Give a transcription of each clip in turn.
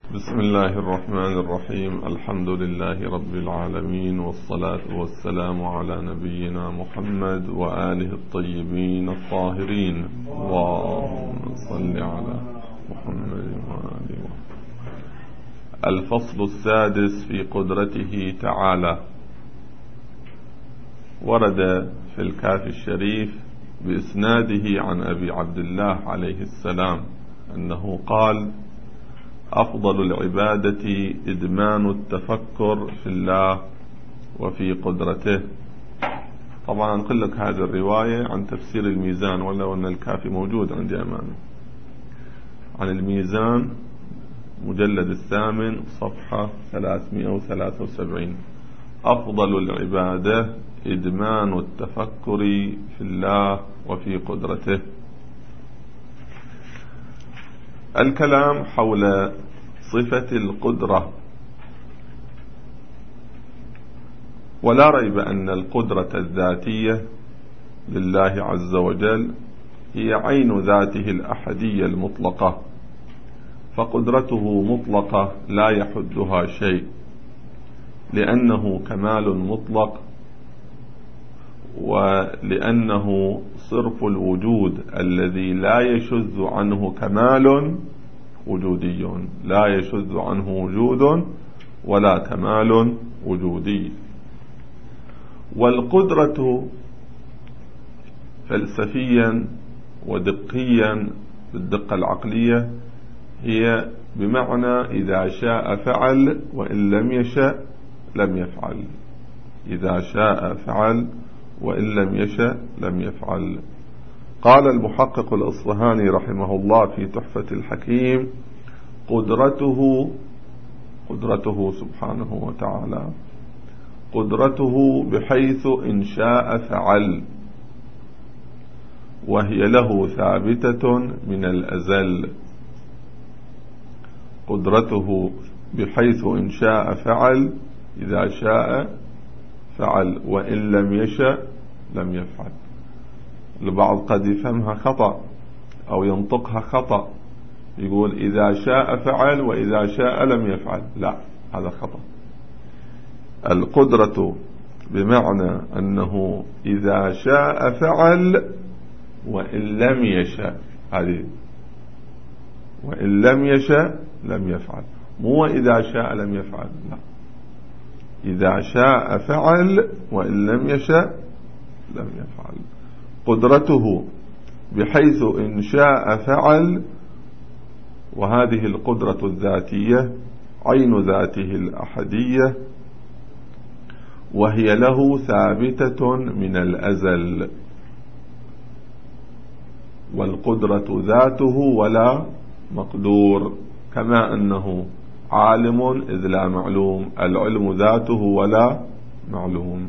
بسم الله الرحمن الرحيم. الحمد لله رب العالمين، والصلاة والسلام على نبينا محمد وآله الطيبين الطاهرين. اللهم صل على محمد وآله. الفصل السادس في قدرته تعالى. ورد في الكافي الشريف بإسناده عن أبي عبد الله عليه السلام أنه قال: أفضل العبادة إدمان التفكر في الله وفي قدرته. طبعا أنقل لك هذه الرواية عن تفسير الميزان، ولو أن الكافي موجود عندي أمامي، عن الميزان مجلد 8 صفحة 373. أفضل العبادة إدمان التفكر في الله وفي قدرته. الكلام حول صفة القدرة. ولا ريب أن القدرة الذاتية لله عز وجل هي عين ذاته الأحدية المطلقة، فقدرته مطلقة لا يحدها شيء، لأنه كمال مطلق، ولأنه صرف الوجود الذي لا يشذ عنه كمال وجودي، لا يشذ عنه وجود ولا كمال وجودي. والقدرة فلسفيا ودقيا بالدقة العقلية هي بمعنى إذا شاء فعل وإن لم يشاء لم يفعل. إذا شاء فعل وإن لم يشاء لم يفعل. قال المحقق الأصفهاني رحمه الله في تحفة الحكيم: قدرته سبحانه وتعالى، قدرته بحيث إن شاء فعل، وهي له ثابتة من الأزل. قدرته بحيث إن شاء فعل، إذا شاء فعل وإن لم يشاء لم يفعل. البعض قد يفهمها خطأ أو ينطقها خطأ، يقول إذا شاء فعل وإذا شاء لم يفعل. لا، هذا خطأ. القدرة بمعنى أنه إذا شاء فعل وإن لم يشاء، هذه وإن لم يشاء لم يفعل، مو إذا شاء لم يفعل. لا، إذا شاء فعل وإن لم يشاء لم يفعل. قدرته بحيث إن شاء فعل، وهذه القدرة الذاتية عين ذاته الأحدية، وهي له ثابتة من الأزل. والقدرة ذاته ولا مقدور، كما أنه عالم إذ لا معلوم، العلم ذاته ولا معلوم.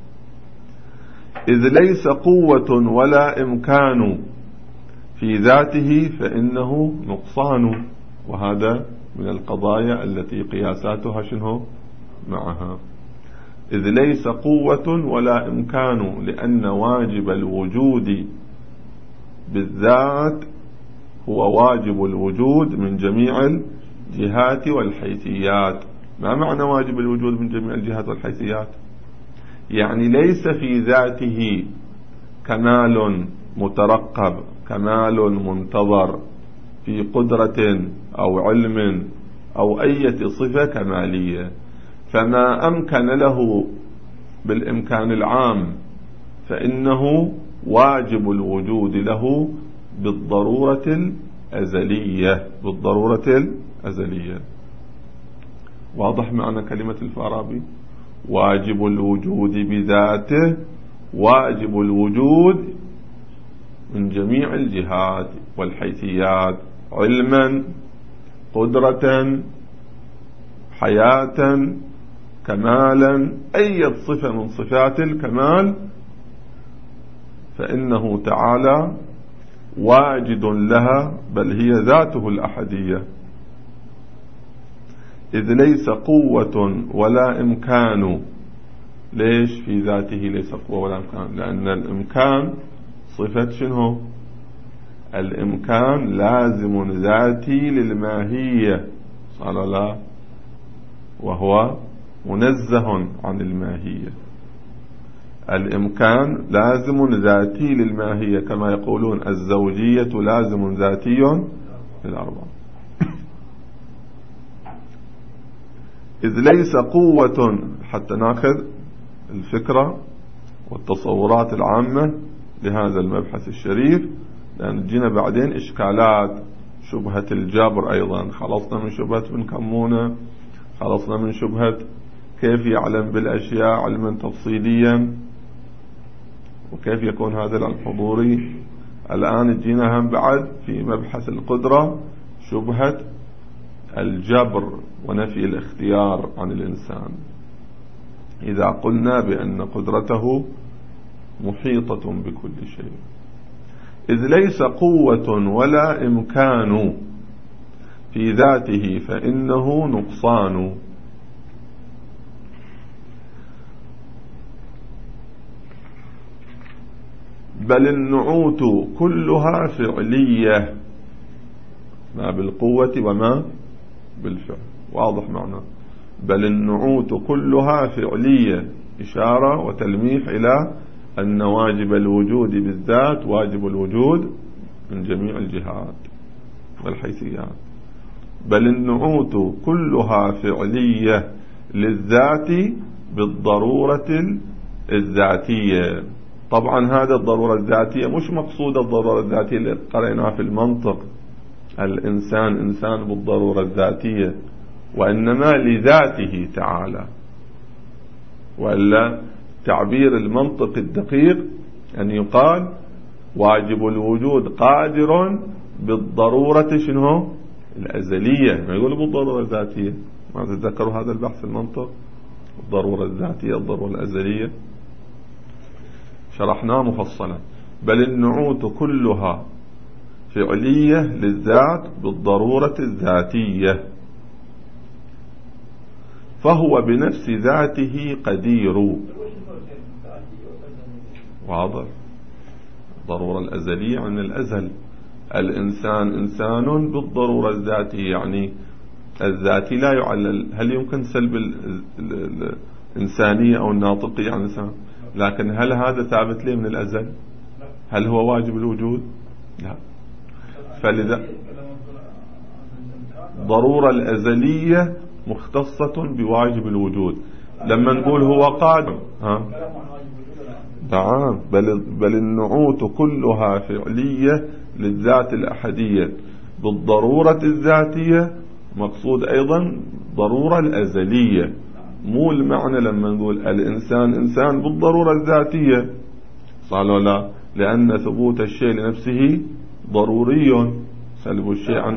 إذ ليس قوة ولا إمكان في ذاته فإنه نقصان. وهذا من القضايا التي قياساتها شنو معها. إذ ليس قوة ولا إمكان، لأن واجب الوجود بالذات هو واجب الوجود من جميع الجهات والحيثيات. ما معنى واجب الوجود من جميع الجهات والحيثيات؟ يعني ليس في ذاته كمال مترقب، كمال منتظر في قدرة أو علم أو أي صفة كمالية. فما أمكن له بالإمكان العام فإنه واجب الوجود له بالضرورة الأزلية، بالضرورة الأزلية. واضح معنى كلمة الفارابي؟ واجب الوجود بذاته، واجب الوجود من جميع الجهات والحيثيات، علما، قدرة، حياة، كمالا، أي صفة من صفات الكمال فإنه تعالى واجد لها، بل هي ذاته الأحدية. إذ ليس قوة ولا إمكان. ليش في ذاته ليس قوة ولا إمكان؟ لأن الإمكان صفة شنو؟ الإمكان لازم ذاتي للماهية، قال لا، وهو منزه عن الماهية. الإمكان لازم ذاتي للماهية، كما يقولون الزوجية لازم ذاتي للأربعة. إذ ليس قوة، حتى ناخذ الفكرة والتصورات العامة لهذا المبحث الشريف، لأن تجينا بعدين إشكالات، شبهة الجبر أيضا، خلصنا من شبهة ابن كمونة، خلصنا من شبهة كيف يعلم بالأشياء علما تفصيليا وكيف يكون هذا العلم حضوري. الآن تجينا هم بعد في مبحث القدرة شبهة الجبر ونفي الاختيار عن الإنسان، إذا قلنا بأن قدرته محيطة بكل شيء. إذ ليس قوة ولا إمكان في ذاته فإنه نقصان. بل النعوت كلها فعلية، ما بالقوة وما بالفعل، واضح معنا. بل النعوت كلها فعلية، إشارة وتلميح إلى أن واجب الوجود بالذات واجب الوجود من جميع الجهات والحيثيات. بل النعوت كلها فعلية للذات بالضرورة الذاتية. طبعا هذا الضرورة الذاتية مش مقصود الضرورة الذاتية اللي قرأناها في المنطق، الإنسان إنسان بالضرورة الذاتية، وإنما لذاته تعالى. وإلا تعبير المنطق الدقيق أن يقال واجب الوجود قادر بالضرورة شنو الأزلية، ما يقول بالضرورة الذاتية. ما تتذكروا هذا البحث المنطق، الضرورة الذاتية الضرورة الأزلية، شرحناه مفصلا. بل النعوت كلها فعلية للذات بالضرورة الذاتية، فهو بنفس ذاته قدير. واضح، الضرورة الأزلية عن الأزل. الإنسان إنسان بالضرورة الذاتية، يعني الذاتي لا يعلل. هل يمكن سلب الإنسانية أو الناطقية عن الإنسان؟ لكن هل هذا ثابت ليه من الأزل؟ هل هو واجب الوجود؟ لا. فلذا ضرورة الأزلية مختصة بواجب الوجود. لما نقول هو قادر، نعم، بل النعوت كلها فعلية للذات الأحدية بالضرورة الذاتية، مقصود أيضا ضرورة الأزلية، مو المعنى لما نقول الإنسان إنسان بالضرورة الذاتية، صح ولا لا؟ لأن ثبوت الشيء لنفسه ضروري، سلب الشيء عن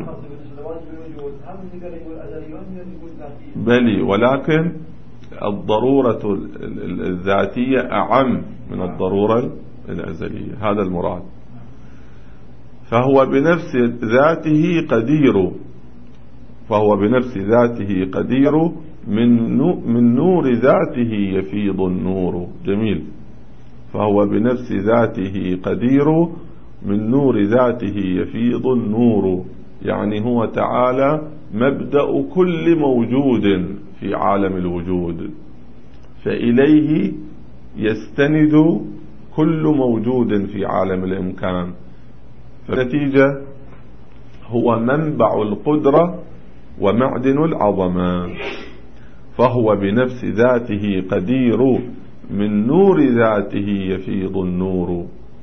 بلي، ولكن الضرورة الذاتية أعم من الضرورة الأزلية، هذا المراد. فهو بنفس ذاته قدير، فهو بنفس ذاته قدير، من نور ذاته يفيض النور. جميل. فهو بنفس ذاته قدير، من نور ذاته يفيض النور، يعني هو تعالى مبدأ كل موجود في عالم الوجود، فإليه يستند كل موجود في عالم الإمكان. فالنتيجة هو منبع القدرة ومعدن العظمة. فهو بنفس ذاته قدير، من نور ذاته يفيض النور.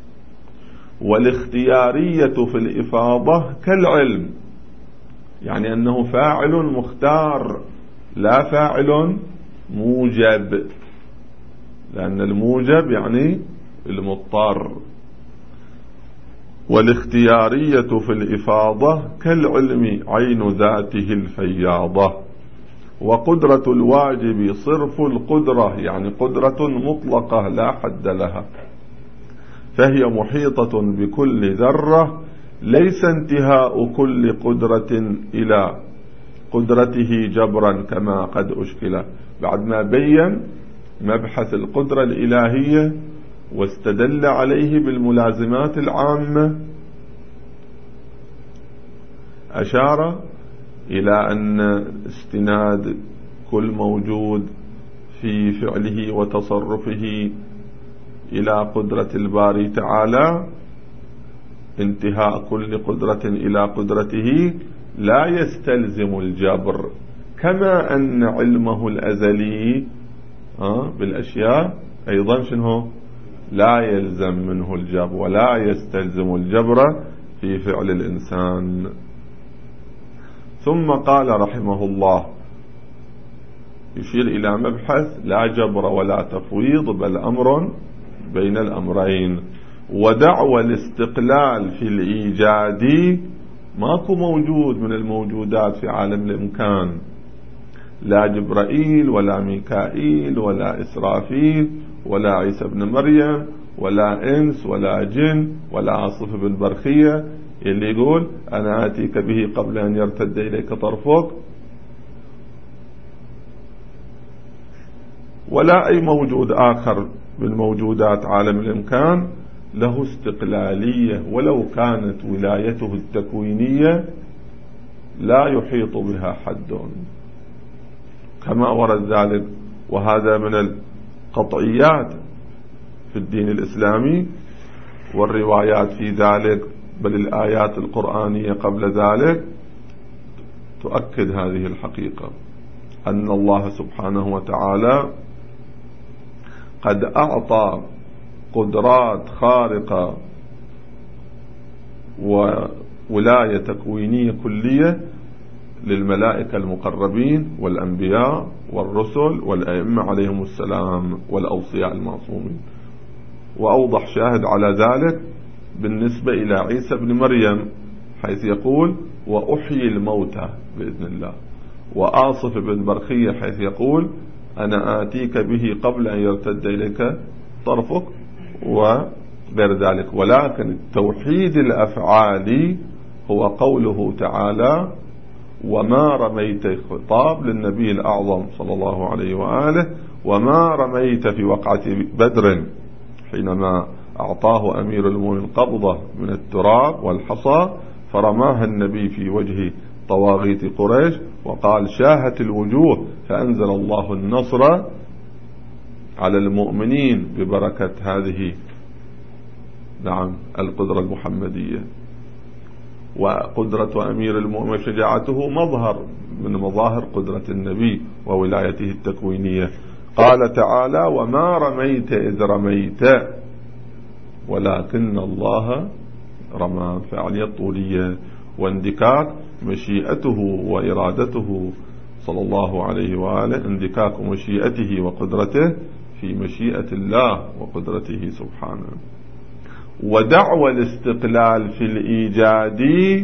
والاختيارية في الإفاضة كالعلم، يعني أنه فاعل مختار لا فاعل موجب، لأن الموجب يعني المضطر. والاختيارية في الإفاضة كالعلم عين ذاته الفياضة. وقدرة الواجب صرف القدرة، يعني قدرة مطلقة لا حد لها، فهي محيطة بكل ذرة، ليس انتهاء كل قدرة إلى قدرته جبرا كما قد أشكل. بعد ما بين مبحث القدرة الإلهية واستدل عليه بالملازمات العامة، أشار إلى أن استناد كل موجود في فعله وتصرفه إلى قدرة الباري تعالى، انتهاء كل قدرة إلى قدرته لا يستلزم الجبر، كما أن علمه الأزلي بالأشياء أيضا شنو لا يلزم منه الجبر ولا يستلزم الجبر في فعل الإنسان. ثم قال رحمه الله يشير إلى مبحث لا جبر ولا تفويض بل أمر بين الأمرين. ودعوى الاستقلال في الإيجاد ماكو موجود من الموجودات في عالم الإمكان، لا جبرائيل ولا ميكائيل ولا إسرافيل ولا عيسى بن مريم ولا إنس ولا جن ولا عاصف بن برخية اللي يقول أنا آتيك به قبل أن يرتد إليك طرفك، ولا أي موجود آخر من موجودات عالم الإمكان له استقلالية ولو كانت ولايته التكوينية لا يحيط بها حد، كما ورد ذلك. وهذا من القطعيات في الدين الإسلامي والروايات في ذلك، بل الآيات القرآنية قبل ذلك تؤكد هذه الحقيقة، أن الله سبحانه وتعالى قد أعطى قدرات خارقة وولاية تكوينية كلية للملائكة المقربين والأنبياء والرسل والأئمة عليهم السلام والأوصياء المعصومين. وأوضح شاهد على ذلك بالنسبة إلى عيسى بن مريم، حيث يقول وأحيي الموتى بإذن الله، وآصف بن برخية حيث يقول أنا آتيك به قبل أن يرتد إليك طرفك وغير ذلك. ولكن التوحيد الأفعالي هو قوله تعالى وما رميت، خطاب للنبي الأعظم صلى الله عليه وآله، وما رميت في وقعة بدر حينما أعطاه أمير المؤمنين قبضة من التراب والحصى فرماها النبي في وجه طواغيت قريش وقال شاهت الوجوه، فأنزل الله النصر على المؤمنين ببركة هذه القدرة المحمدية. وقدرة أمير المؤمنين شجاعته مظهر من مظاهر قدرة النبي وولايته التكوينية. قال تعالى وما رميت إذ رميت ولكن الله رمى، فعلية طولية واندكاك مشيئته وإرادته صلى الله عليه وآله، اندكاك مشيئته وقدرته في مشيئة الله وقدرته سبحانه. ودعوى الاستقلال في الإيجاد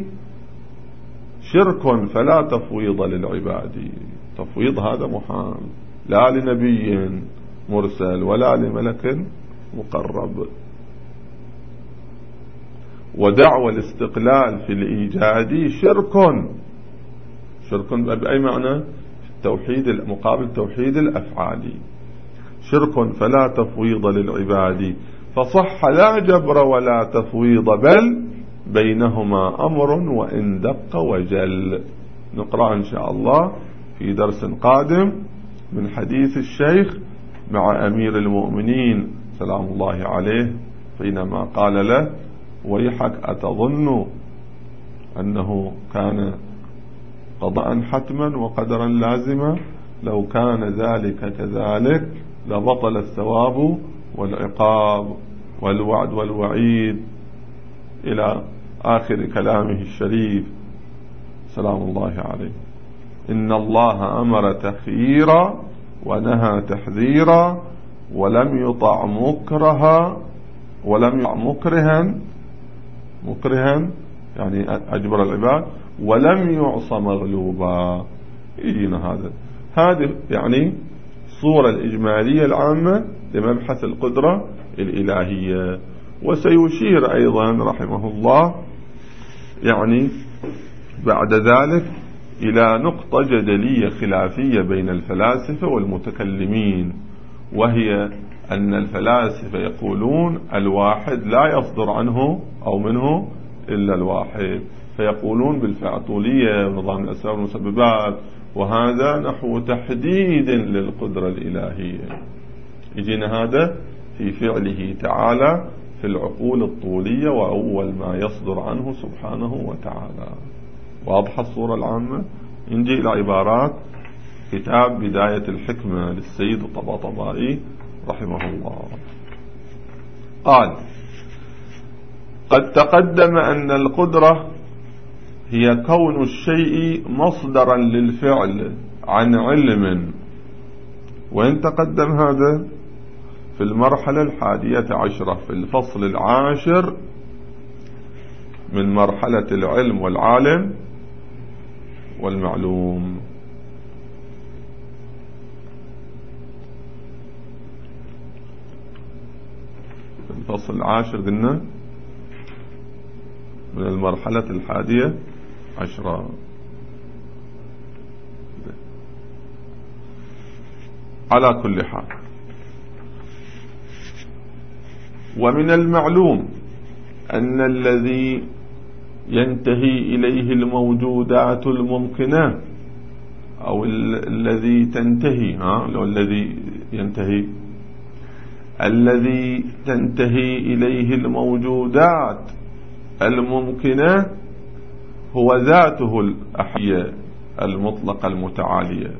شرك فلا تفويض للعباد، تفويض هذا محال، لا لنبي مرسل ولا لملك مقرب. ودعوى الاستقلال في الإيجاد شرك بأي معنى؟ التوحيد مقابل توحيد الأفعال، شرك فلا تفويض للعباد، فصح لا جبر ولا تفويض بل بينهما أمر وإن دق وجل. نقرأ إن شاء الله في درس قادم من حديث الشيخ مع أمير المؤمنين سلام الله عليه حينما قال له ويحك أتظن أنه كان قضاء حتما وقدرا لازما، لو كان ذلك كذلك لبطل الثواب والعقاب والوعد والوعيد إلى آخر كلامه الشريف سلام الله عليه. إن الله أمر تخييرا ونهى تحذيرا ولم يطع مكرها يعني أجبر العباد، ولم يعص مغلوبا. يجينا هذه يعني الصورة الإجمالية العامة لمبحث القدرة الإلهية. وسيشير أيضا رحمه الله يعني بعد ذلك إلى نقطة جدلية خلافية بين الفلاسفة والمتكلمين، وهي أن الفلاسفة يقولون الواحد لا يصدر عنه أو منه إلا الواحد، فيقولون بالفعطولية ونظام الأسباب والمسببات، وهذا نحو تحديد للقدرة الإلهية. يجينا هذا في فعله تعالى في العقول الطولية وأول ما يصدر عنه سبحانه وتعالى. واضحة الصورة العامة. نجي إلى عبارات كتاب بداية الحكمة للسيد الطباطبائي رحمه الله. قال: قد تقدم أن القدرة هي كون الشيء مصدرا للفعل عن علم، وإن تقدم هذا في المرحلة 11 في الفصل 10 من مرحلة العلم والعالم والمعلوم. في الفصل 10 قلنا من المرحلة 11. على كل حال، ومن المعلوم أن الذي ينتهي إليه الموجودات الممكنة، أو الذي تنتهي لو الذي ينتهي الذي تنتهي إليه الموجودات الممكنة هو ذاته الأحية المطلقة المتعالية،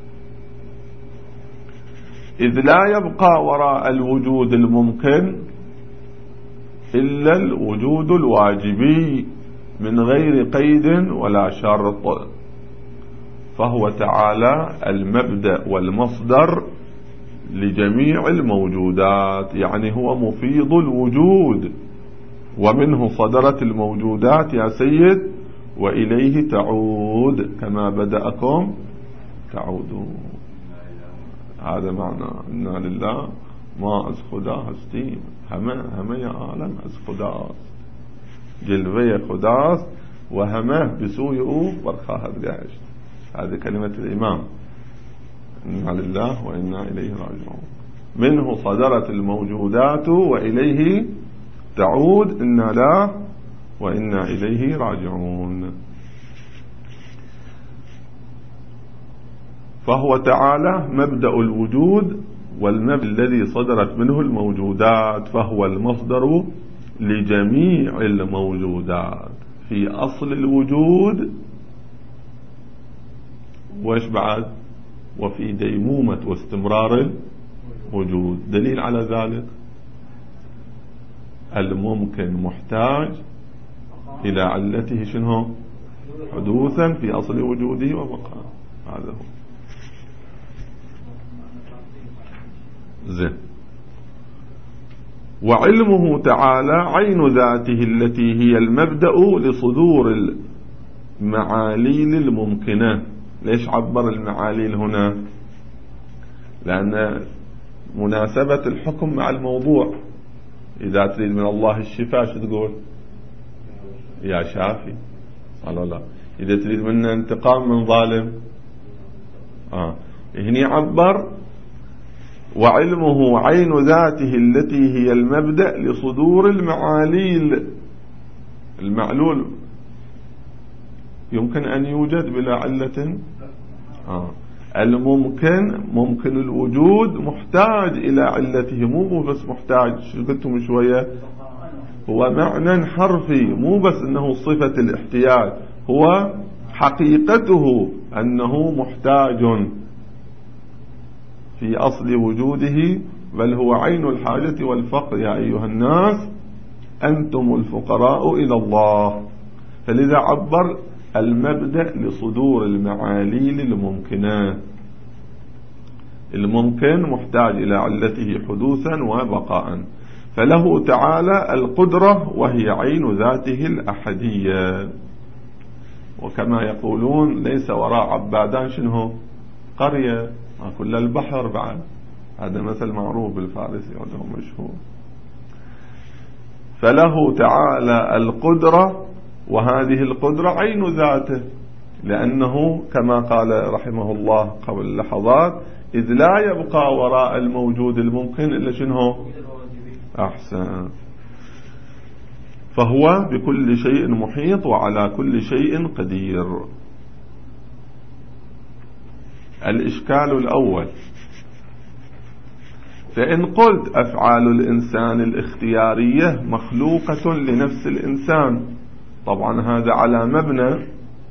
إذ لا يبقى وراء الوجود الممكن إلا الوجود الواجبي من غير قيد ولا شرط، فهو تعالى المبدأ والمصدر لجميع الموجودات، يعني هو مفيض الوجود، ومنه صدرت الموجودات يا سيد وإليه تعود كما بدأكم تعودون. هذا معنى إنا لله ما از خدا هستیم، همه عالم از خداست، جلوه خداست و همه بسوی او برخواهد گشت. هذه كلمة الإمام، إنا لله وإنا إليه راجعون. منه صدرت الموجودات وإليه تعود، إنا لا وإنا إليه راجعون. فهو تعالى مبدأ الوجود والمبدأ الذي صدرت منه الموجودات، فهو المصدر لجميع الموجودات في أصل الوجود، وإيش بعد؟ وفي ديمومة واستمرار الوجود. دليل على ذلك الممكن محتاج إلى علته شنو؟ حدوثا في أصل وجوده وبقاء. هذا هو زين. وعلمه تعالى عين ذاته التي هي المبدأ لصدور المعاليل الممكنة. ليش عبر المعاليل هنا؟ لأن مناسبة الحكم مع الموضوع. إذا تريد من الله الشفاء شو تقول؟ يا شافي. قال لا. إذا تريد منا انتقام من ظالم هنا عبر وعلمه عين ذاته التي هي المبدأ لصدور المعاليل. المعلول يمكن أن يوجد بلا علة. الممكن ممكن الوجود محتاج إلى علته، مو بس محتاج. شو قلتم شوية؟ هو معنى حرفي، مو بس أنه صفة الاحتياج، هو حقيقته أنه محتاج في أصل وجوده، بل هو عين الحاجة والفقر. يا أيها الناس أنتم الفقراء إلى الله. فلذا عبر المبدأ لصدور المعاليل الممكنة. الممكن محتاج إلى علته حدوثا وبقاء، فله تعالى القدرة وهي عين ذاته الأحدية. وكما يقولون ليس وراء عبادان شنو؟ قرية، كل البحر بعد. هذا مثل معروف بالفارسي وله مشهور. فله تعالى القدرة، وهذه القدرة عين ذاته، لأنه كما قال رحمه الله قبل لحظات: إذ لا يبقى وراء الموجود الممكن إلا شنو؟ أحسن. فهو بكل شيء محيط وعلى كل شيء قدير. الإشكال الأول: فإن قلت أفعال الإنسان الاختيارية مخلوقة لنفس الإنسان، طبعا هذا على مبنى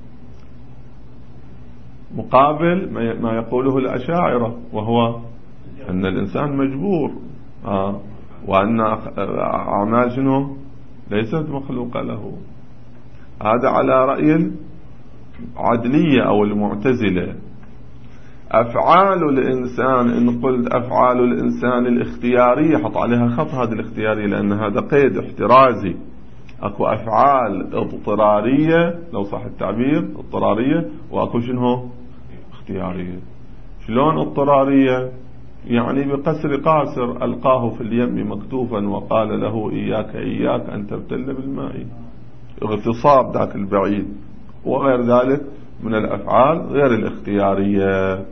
مقابل ما يقوله الأشاعرة، وهو أن الإنسان مجبور، وأن أعمال شنو ليست مخلوقة له. هذا على رأي العدلية أو المعتزلة. أفعال الإنسان، إن قلت أفعال الإنسان الاختيارية، حط عليها خط هذه الاختيارية لأن هذا قيد احترازي. أكو أفعال اضطرارية لو صح التعبير، اضطرارية، وأكو شنو اختيارية. شلون اضطرارية؟ يعني بقسر قاصر ألقاه في اليم مكتوفا وقال له إياك أن تبتل بالماء، اغتصاب ذاك البعيد، وغير ذلك من الأفعال غير الاختيارية.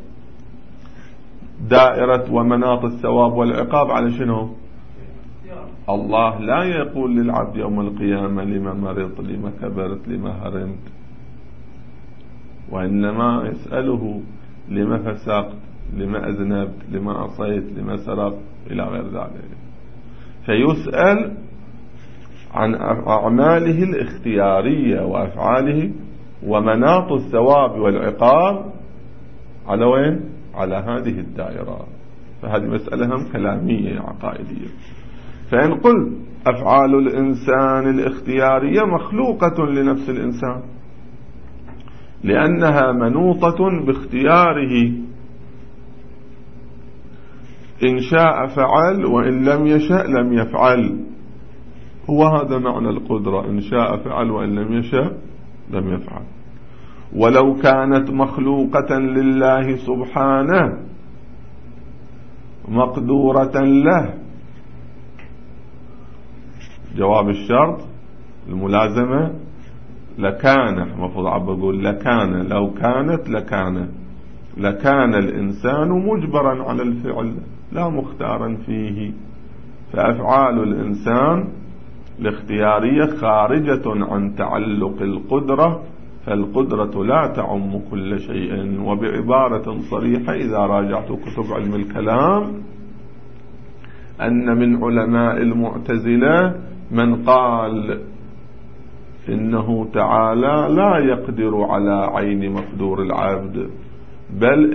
دائرة ومناط الثواب والعقاب على شنو؟ الله لا يقول للعبد يوم القيامة لما مرضت، لما كبرت، لما هرمت، وإنما يسأله لما فسقت، لما أذنبت، لما عصيت، لما سرقت، إلى غير ذلك. فيسأل عن أعماله الاختيارية وأفعاله ومناط الثواب والعقاب على وين؟ على هذه الدائرة. فهذه مسألة هم كلامية عقائدية. فإن قلت أفعال الإنسان الاختيارية مخلوقة لنفس الإنسان لأنها منوطة باختياره، إن شاء فعل وإن لم يشأ لم يفعل. هو هذا معنى القدرة، إن شاء فعل وإن لم يشأ لم يفعل. ولو كانت مخلوقة لله سبحانه مقدورة له، جواب الشرط الملازمة لكان، المفروض عب أقول لكان، لو كانت لكان الإنسان مجبرا على الفعل لا مختارا فيه. فأفعال الإنسان الاختيارية خارجة عن تعلق القدرة، فالقدرة لا تعم كل شيء. وبعبارة صريحة إذا راجعت كتب علم الكلام أن من علماء المعتزلة من قال إنه تعالى لا يقدر على عين مقدور العبد، بل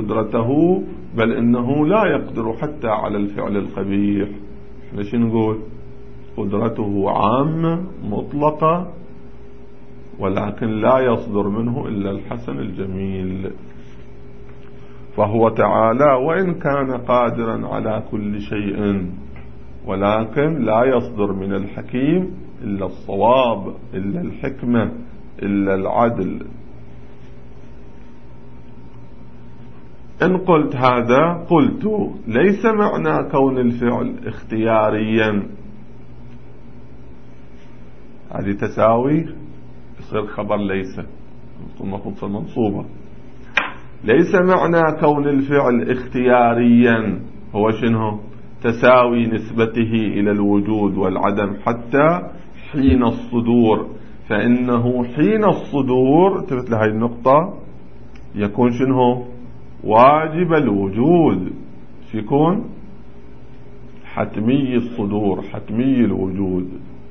إنه لا يقدر حتى على الفعل القبيح. ليش نقول قدرته عامة مطلقة، ولكن لا يصدر منه إلا الحسن الجميل. فهو تعالى وإن كان قادرا على كل شيء، ولكن لا يصدر من الحكيم إلا الصواب، إلا الحكمة، إلا العدل. إن قلت هذا قلت ليس معنى كون الفعل اختياريا، هذه تساوي يصير خبر ليس المفروض منصوبة. ليس معنى كون الفعل اختياريا هو شنو؟ تساوي نسبته إلى الوجود والعدم حتى حين الصدور. فإنه حين الصدور، انتبهت لهذه النقطة، يكون شنو؟ واجب الوجود، يكون حتمي الصدور، حتمي الوجود،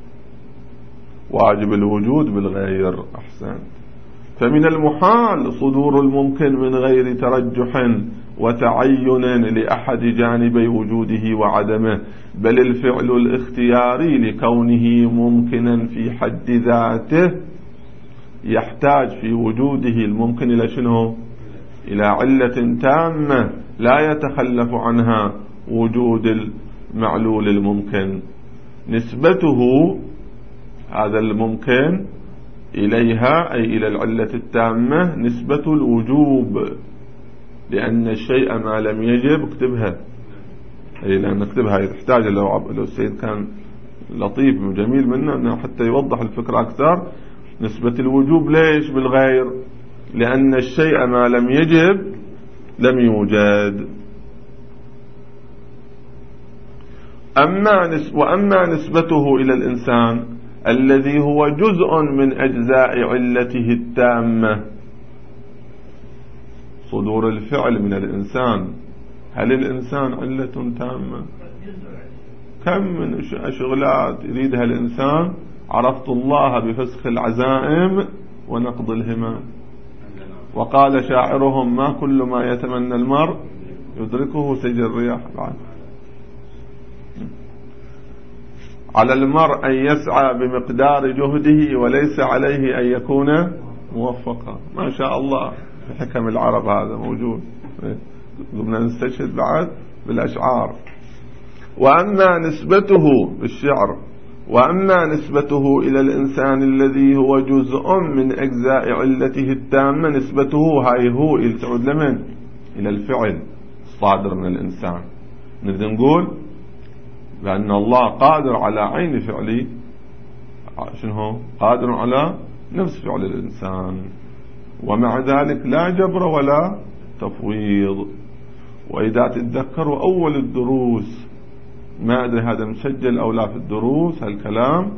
واجب الوجود بالغير. أحسن. فمن المحال صدور الممكن من غير ترجح وتعين لأحد جانبي وجوده وعدمه، بل الفعل الاختياري لكونه ممكنا في حد ذاته يحتاج في وجوده الممكن إلى شنو؟ إلى علة تامة لا يتخلف عنها وجود المعلول الممكن. نسبته هذا الممكن إليها أي إلى العلة التامة نسبة الوجوب، لأن الشيء ما لم يجب اكتبها، أي لأن نكتبها تحتاج لو السيد كان لطيف وجميل منه حتى يوضح الفكرة أكثر. نسبة الوجوب ليش بالغير؟ لأن الشيء ما لم يجب لم يوجد. وأما نسبته إلى الإنسان الذي هو جزء من أجزاء علته التامة. صدور الفعل من الإنسان، هل الإنسان علة تامة؟ كم من أشغلات يريدها الإنسان، عرفت الله بفسخ العزائم ونقض الهمم. وقال شاعرهم: ما كل ما يتمنى المرء يدركه سجى الرياح. على المرء أن يسعى بمقدار جهده وليس عليه أن يكون موفقا. ما شاء الله في حكم العرب هذا موجود، قمنا نستشهد بعد بالأشعار. وأما نسبته بالشعر، وأما نسبته إلى الإنسان الذي هو جزء من أجزاء علته التامة، نسبته هاي هو تعود لمن؟ إلى الفعل الصادر من الإنسان. نريد نقول بأن الله قادر على عين فعلي، شنو؟ قادر على نفس فعل الإنسان، ومع ذلك لا جبر ولا تفويض. وإذا تتذكروا أول الدروس، ما أدري هذا مسجل أو لا في الدروس هالكلام،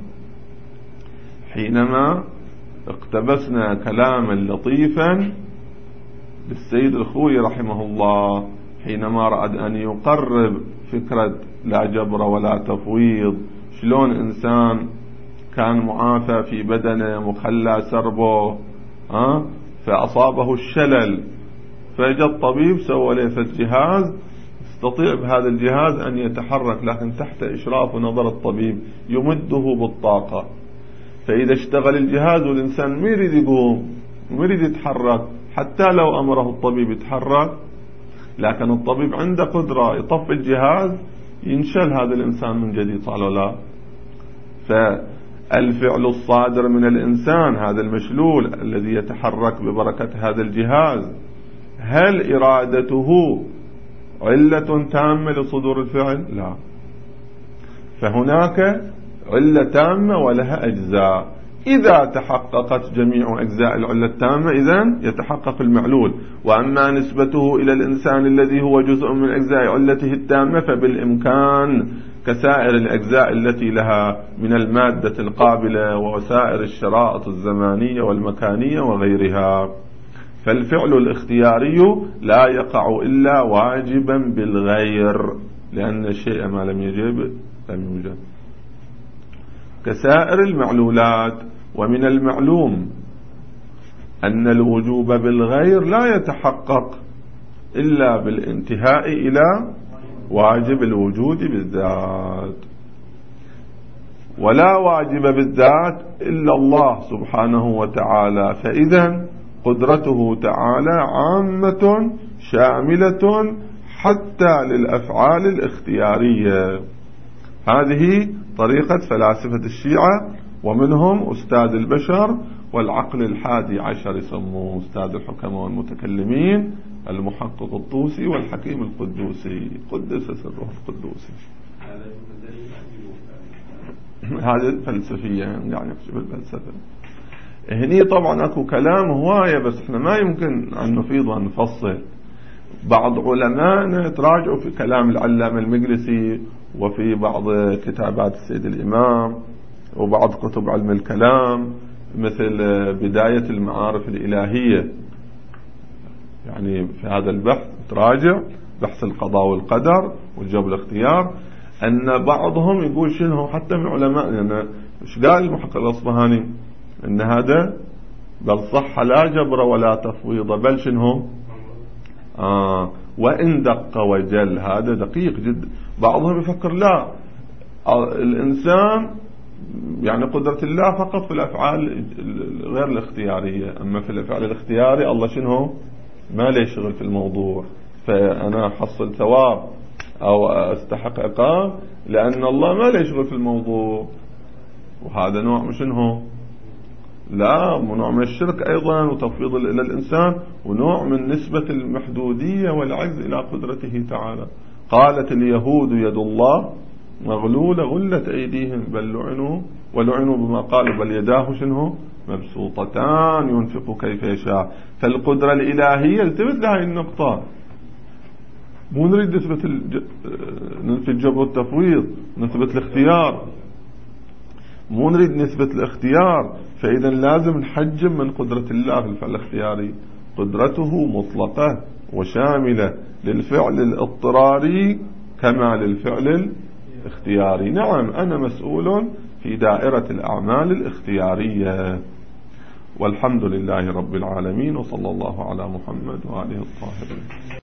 حينما اقتبسنا كلاما لطيفا للسيد الخوي رحمه الله، حينما أراد أن يقرب فكرة لا جبر ولا تفويض. شلون إنسان كان معافى في بدنه مخلى سربه فأصابه الشلل، فجاء الطبيب سوى له جهاز يستطيع بهذا الجهاز أن يتحرك، لكن تحت إشراف ونظر الطبيب يمده بالطاقة. فإذا اشتغل الجهاز والإنسان ما يريد يقوم ما يريد يتحرك، حتى لو أمره الطبيب يتحرك، لكن الطبيب عنده قدرة يطفي الجهاز ينشل هذا الإنسان من جديد، صح ولا لا؟ فالفعل الصادر من الإنسان هذا المشلول الذي يتحرك ببركة هذا الجهاز، هل إرادته علة تامة لصدور الفعل؟ لا. فهناك علة تامة ولها أجزاء، إذا تحققت جميع أجزاء العلة التامة إذن يتحقق المعلول. وأما نسبته إلى الإنسان الذي هو جزء من أجزاء علته التامة فبالإمكان كسائر الأجزاء التي لها من المادة القابلة ووسائر الشرائط الزمانية والمكانية وغيرها. فالفعل الاختياري لا يقع إلا واجبا بالغير، لأن الشيء ما لم يجب لم يوجد، كسائر المعلولات. ومن المعلوم أن الوجوب بالغير لا يتحقق إلا بالانتهاء إلى واجب الوجود بالذات، ولا واجب بالذات إلا الله سبحانه وتعالى. فإذا قدرته تعالى عامة شاملة حتى للأفعال الاختيارية. هذه طريقة فلاسفة الشيعة، ومنهم أستاذ البشر والعقل الحادي عشر، يسموه أستاذ الحكماء والمتكلمين، المحقق الطوسي والحكيم القدوسي، قدس سره القدوسي. هذه الفلسفية يعني يكتب الفلسفة. هني طبعا اكو كلام هواية، بس احنا ما يمكن ان نفيض وان نفصل. بعض علماء تراجعوا في كلام العلامة المجلسي، وفي بعض كتابات السيد الإمام، وبعض كتب علم الكلام، مثل بداية المعارف الإلهية. يعني في هذا البحث تراجع بحث القضاء والقدر والجبر الاختيار، أن بعضهم يقول شنو حتى من علماء، يعني إيش قال المحقق الأصبهاني؟ أن هذا بل صح لا جبر ولا تفويض، بل شنو وإن دق وجل. هذا دقيق جدا. بعضهم يفكر لا، الإنسان يعني قدرة الله فقط في الأفعال غير الاختيارية، أما في الأفعال الاختياري الله شنو ما لي شغل في الموضوع، فأنا أحصل ثواب أو أستحق عقاب لأن الله ما لي شغل في الموضوع. وهذا نوع من شنو لا، نوع من الشرك أيضا وتفويض إلى الإنسان، ونوع من نسبة المحدودية والعجز إلى قدرته تعالى. قالت اليهود يد الله مغلولة غلت أيديهم بل لعنوا ولعنوا بما قالوا بل يداه شنو مبسوطتان ينفق كيف يشاء. فالقدرة الإلهية التفت لهذه النقطة، مو نريد نثبت الجبر والتفويض، نثبت الاختيار. مو نريد نثبت الاختيار، فإذا لازم نحجم من قدرة الله في الفعل الاختياري. قدرته مطلقة وشاملة للفعل الاضطراري كما للفعل الاختياري. نعم أنا مسؤول في دائرة الأعمال الاختيارية. والحمد لله رب العالمين، وصلى الله على محمد وآله الطاهرين.